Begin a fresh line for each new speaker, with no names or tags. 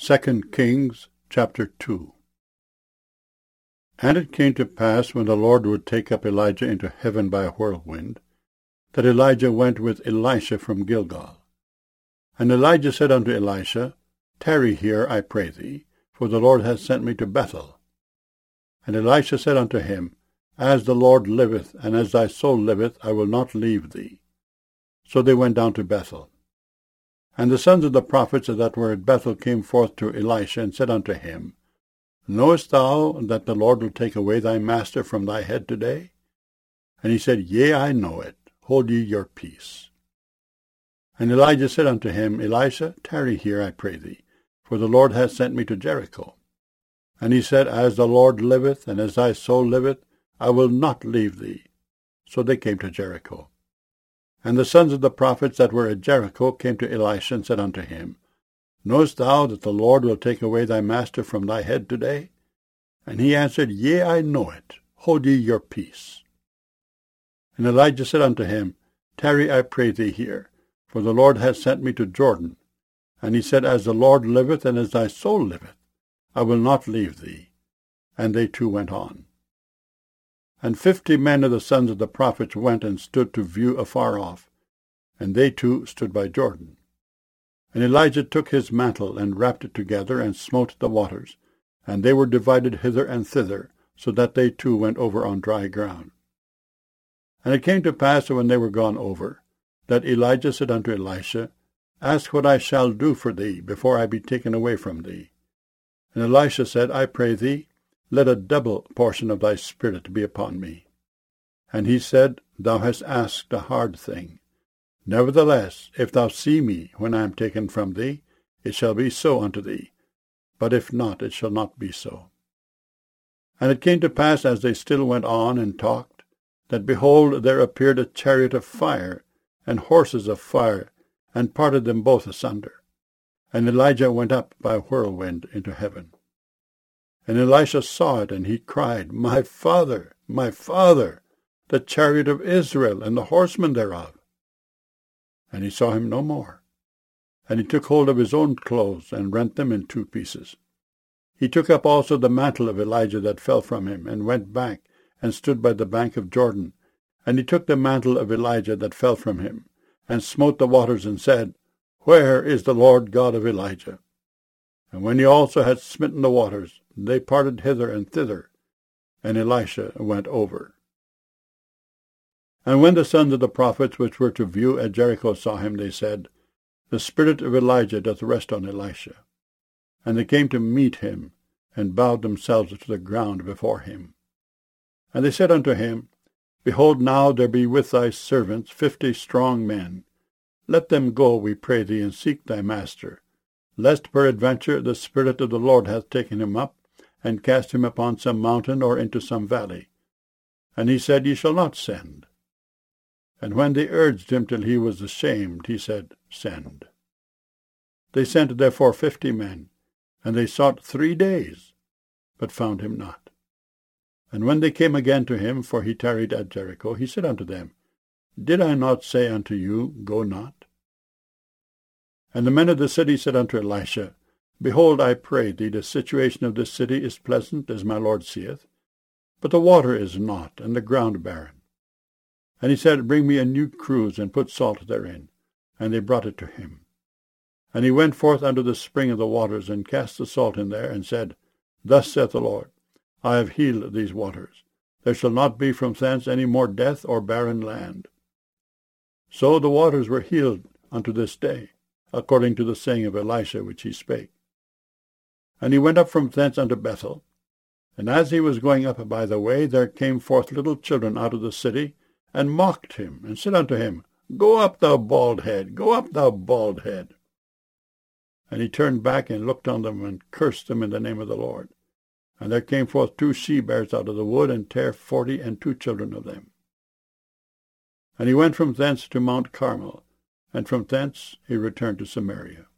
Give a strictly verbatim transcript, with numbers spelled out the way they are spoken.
Second Kings chapter two. And it came to pass, when the Lord would take up Elijah into heaven by a whirlwind, that Elijah went with Elisha from Gilgal. And Elijah said unto Elisha, Tarry here, I pray thee, for the Lord hath sent me to Bethel. And Elisha said unto him, As the Lord liveth, and as thy soul liveth, I will not leave thee. So they went down to Bethel. And the sons of the prophets that were at Bethel came forth to Elisha, and said unto him, Knowest thou that the Lord will take away thy master from thy head today? And he said, Yea, I know it. Hold ye your peace. And Elijah said unto him, Elisha, tarry here, I pray thee, for the Lord hath sent me to Jericho. And he said, As the Lord liveth, and as thy soul liveth, I will not leave thee. So they came to Jericho. And the sons of the prophets that were at Jericho came to Elisha, and said unto him, Knowest thou that the Lord will take away thy master from thy head today? And he answered, Yea, I know it. Hold ye your peace. And Elijah said unto him, Tarry, I pray thee here, for the Lord hath sent me to Jordan. And he said, As the Lord liveth, and as thy soul liveth, I will not leave thee. And they two went on. And fifty men of the sons of the prophets went and stood to view afar off, and they two stood by Jordan. And Elijah took his mantle, and wrapped it together, and smote the waters, and they were divided hither and thither, so that they two went over on dry ground. And it came to pass, when they were gone over, that Elijah said unto Elisha, Ask what I shall do for thee, before I be taken away from thee. And Elisha said, I pray thee, let a double portion of thy spirit be upon me. And he said, Thou hast asked a hard thing. Nevertheless, if thou see me when I am taken from thee, it shall be so unto thee. But if not, it shall not be so. And it came to pass, as they still went on and talked, that behold, there appeared a chariot of fire, and horses of fire, and parted them both asunder. And Elijah went up by a whirlwind into heaven. And Elisha saw it, and he cried, My father, my father, the chariot of Israel, and the horsemen thereof. And he saw him no more. And he took hold of his own clothes, and rent them in two pieces. He took up also the mantle of Elijah that fell from him, and went back, and stood by the bank of Jordan. And he took the mantle of Elijah that fell from him, and smote the waters, and said, Where is the Lord God of Elijah? And when he also had smitten the waters, they parted hither and thither, and Elisha went over. And when the sons of the prophets which were to view at Jericho saw him, they said, The spirit of Elijah doth rest on Elisha. And they came to meet him, and bowed themselves to the ground before him. And they said unto him, Behold, now there be with thy servants fifty strong men. Let them go, we pray thee, and seek thy master, lest peradventure the Spirit of the Lord hath taken him up, and cast him upon some mountain or into some valley. And he said, Ye shall not send. And when they urged him till he was ashamed, he said, Send. They sent therefore fifty men, and they sought three days, but found him not. And when they came again to him, for he tarried at Jericho, he said unto them, Did I not say unto you, Go not? And the men of the city said unto Elisha, Behold, I pray thee, the situation of this city is pleasant, as my Lord seeth, but the water is not, and the ground barren. And he said, Bring me a new cruse, and put salt therein. And they brought it to him. And he went forth unto the spring of the waters, and cast the salt in there, and said, Thus saith the Lord, I have healed these waters. There shall not be from thence any more death or barren land. So the waters were healed unto this day, according to the saying of Elisha which he spake. And he went up from thence unto Bethel. And as he was going up by the way, there came forth little children out of the city, and mocked him, and said unto him, Go up, thou bald head, go up, thou bald head. And he turned back and looked on them, and cursed them in the name of the Lord. And there came forth two she-bears out of the wood, and tare forty and two children of them. And he went from thence to Mount Carmel, and from thence he returned to Samaria.